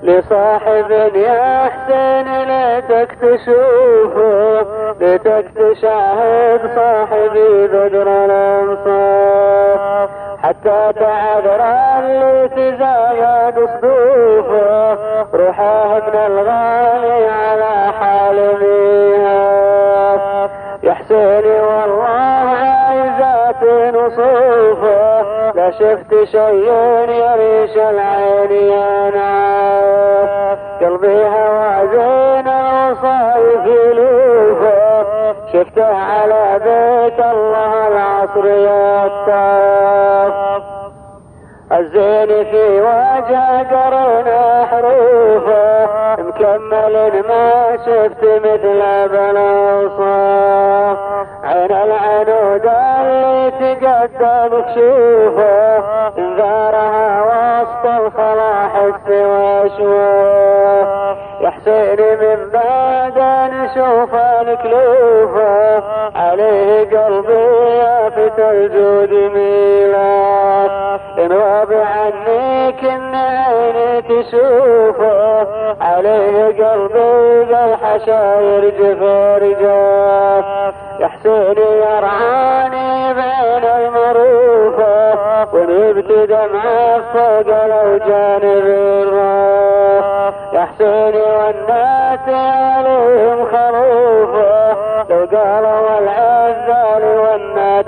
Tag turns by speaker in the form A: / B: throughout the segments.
A: لصاحب يحسن ليتك تشوفه، ليتك تشاهد صاحبي بدر الانصاف، حتى تعذر اللي تزايد صدوفه، روحه من الغالي على حال ميهاف. يا حسيني والله عايزات نصوفه، لا شفت شيء يريش العين يا نعاف. قلبي هوى زين الوصايف يلوفه، شفته على بيت الله العصر يطاف. الزين في وجه قرن حروفه، مكمل ما شفت مثل بالاوصاف. عين العنود اللي تقدم كشوفه، انذارها وسط الخلا حس واشواف. يا حسيني من بعد نشوف الكلوفه، عليه قلبي يافت الجود ميلاف. إن غاب عنك إن عيني تشوفه، عليه قلبي ذا الحشاير جفر جاف. يا حسيني يرعاني بين المروفه، ونبت دمعه فوق لو جانب الراف. يا حسيني والناس عليهم خروفه، لو قالوا العزال والناس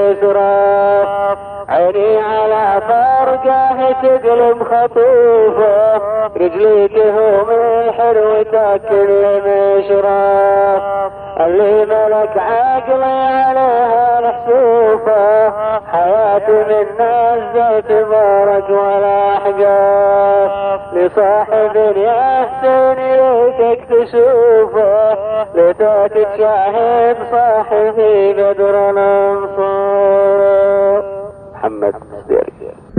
A: كسراف. عيني على فرقه تقلب خطوفه، رجلي تهوم الحلو تاكل مشراف. اللي ملك عقلي عليها محسوفه، حياتي من ناس تبارك ولا احقاف. لصاحب يحسن ليتك تشوفه، ليتك تشاهد صاحبي بدر الانصار. محمد السديري.